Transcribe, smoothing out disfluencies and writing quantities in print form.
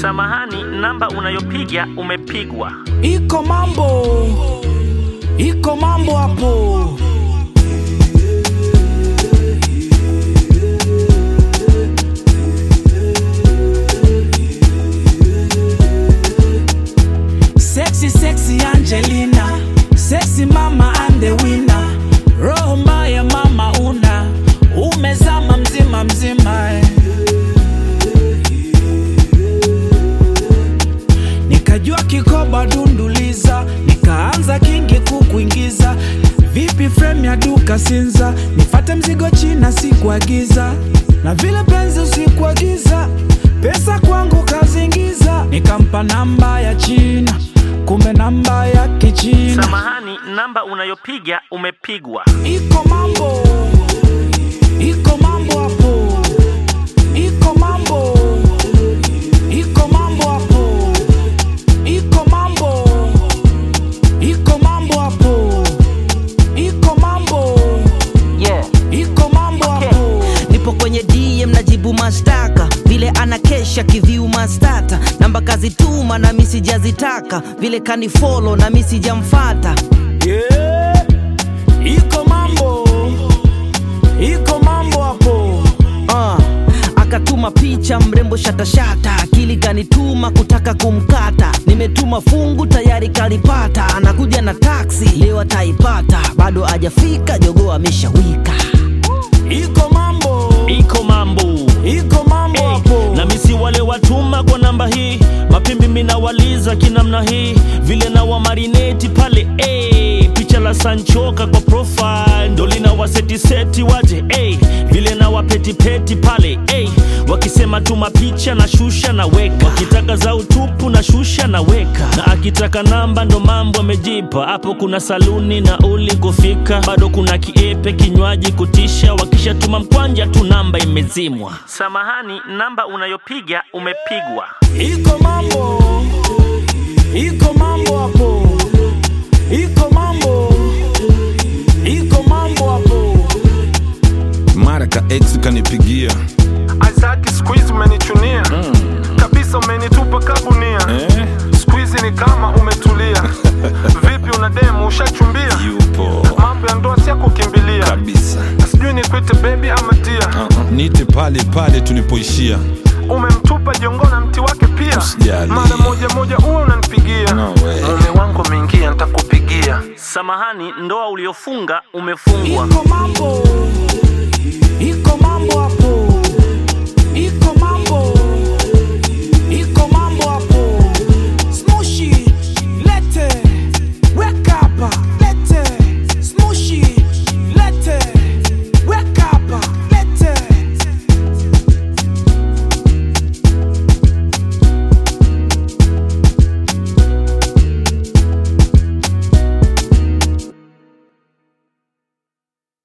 Samahani, namba unayopiga umepigwa. Iko mambo hapo. Sexy Angelina, sexy mama and the winner. Roho mbaya mama umezama mzima. Nikajua kikoba dunduliza, nikaanza kingi kukuingiza. Vipi frame ya duka Sinza, nifate mzigo China sikuagiza. Na vile penzi usikuagiza, pesa kwangu kazingiza. Nikampa namba ya China, kumbe namba ya Kichina. Samahani, namba unayopiga umepigwa. Iko mambo hapo. Iko mambo hapo. Iko mambo hapo. Iko mambo hapo. Nipo kwenye DM najibu mashtaka, vile anakesha kiviu mastata. Namba kazi tuma na mimi sijazitaka, vile kani follow na mimi sijamfuata. Yeah. Iko mambo hapo. Akatuma picha mrembo shata, akili kanituma kutaka kumkata. Nimetuma fungu tayari kalipata, anakuja na taxi leo ataipata. Bado hajafika jogoo ameshawika. Iko mambo hapo. Na misi wale watuma kwa namba hii, mapimbi mina waliza kinamna hii. Vile na wa marineti pale picha la Sanchoka kwa profile, ndo lina waseti waje vile na wapeti pale wakisema tuma picha na shusha na weka, wakitaka za utupu na shusha na weka, na akitaka namba ndo mambo amejipa. Hapo kuna saluni na uli kufika, bado kuna kiepe kinywaji kutisha. Wakisha tuma mkwanja tu namba imezimwa. Samahani, namba unayopiga umepigwa. Iko mambo hapo. Iko mambo hapo. Mara ka ex kanipigia, Isaac squeeze umenichunia kabisa, umenitupa kabunia. Squeeze ni kama umetulia. Vipi una demu ushachumbia? yupo Mambo ya ndoa si kukimbilia kabisa. Sijui nikuite baby ama tia. Nite pale tulipoishia. Umemtupa jongo na mti wake pia. Usijali. Mara moja uwe unanipigia. No way. Mume wangu mingia nitakupigia. Samahani, ndoa uliofunga umefungwa. Iko mambo hapo.